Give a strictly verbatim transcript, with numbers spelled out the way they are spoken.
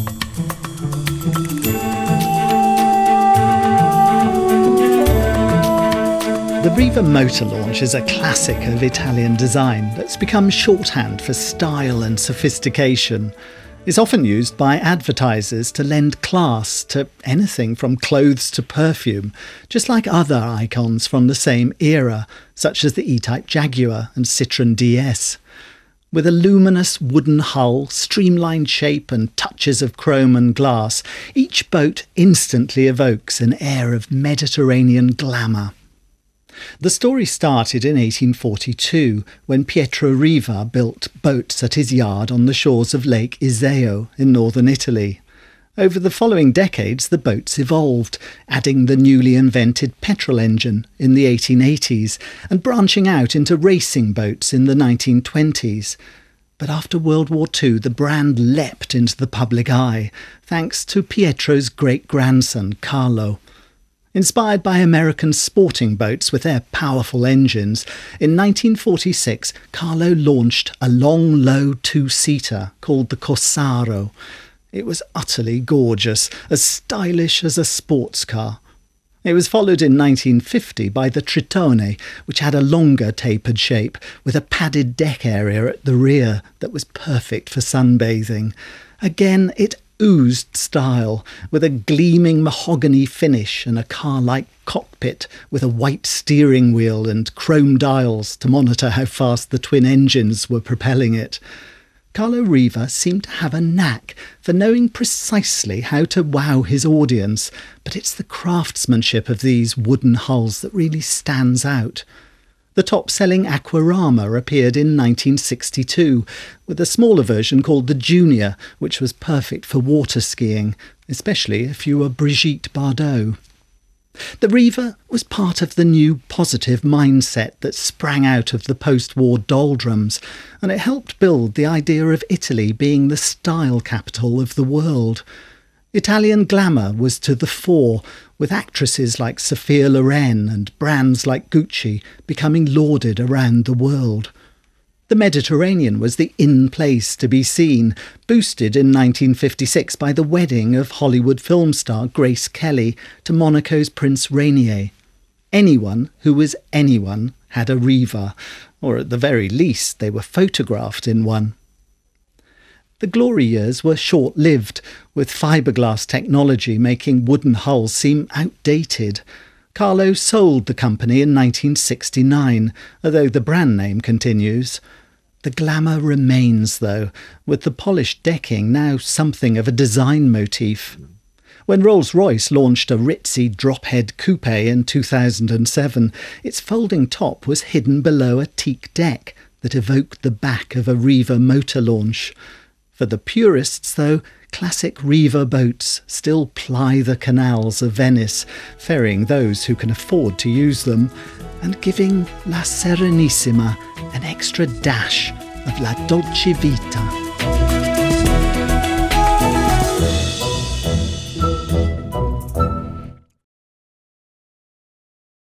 The Riva motor launch is a classic of Italian design that's become shorthand for style and sophistication. It's often used by advertisers to lend class to anything from clothes to perfume, just like other icons from the same era, such as the E-Type Jaguar and Citroën D S. With a luminous wooden hull, streamlined shape and touches of chrome and glass, each boat instantly evokes an air of Mediterranean glamour. The story started in eighteen forty-two, when Pietro Riva built boats at his yard on the shores of Lake Iseo in northern Italy. Over the following decades, the boats evolved, adding the newly invented petrol engine in the eighteen eighties and branching out into racing boats in the nineteen twenties. But after World War Two, the brand leapt into the public eye, thanks to Pietro's great-grandson, Carlo. Inspired by American sporting boats with their powerful engines, in nineteen forty-six, Carlo launched a long, low two-seater called the Corsaro. It was utterly gorgeous, as stylish as a sports car. It was followed in nineteen fifty by the Tritone, which had a longer tapered shape, with a padded deck area at the rear that was perfect for sunbathing. Again, it oozed style, with a gleaming mahogany finish and a car-like cockpit with a white steering wheel and chrome dials to monitor how fast the twin engines were propelling it. Carlo Riva seemed to have a knack for knowing precisely how to wow his audience, but it's the craftsmanship of these wooden hulls that really stands out. The top-selling Aquarama appeared in nineteen sixty-two, with a smaller version called the Junior, which was perfect for water skiing, especially if you were Brigitte Bardot. The Riva was part of the new positive mindset that sprang out of the post-war doldrums, and it helped build the idea of Italy being the style capital of the world. Italian glamour was to the fore, with actresses like Sophia Loren and brands like Gucci becoming lauded around the world. The Mediterranean was the in place to be seen, boosted in nineteen fifty-six by the wedding of Hollywood film star Grace Kelly to Monaco's Prince Rainier. Anyone who was anyone had a Riva, or at the very least they were photographed in one. The glory years were short-lived, with fiberglass technology making wooden hulls seem outdated. Carlo sold the company in nineteen sixty-nine, although the brand name continues. The glamour remains, though, with the polished decking now something of a design motif. When Rolls-Royce launched a ritzy drop-head coupe in two thousand seven, its folding top was hidden below a teak deck that evoked the back of a Riva motor launch. For the purists, though, classic Riva boats still ply the canals of Venice, ferrying those who can afford to use them, and giving La Serenissima an extra dash of La Dolce Vita.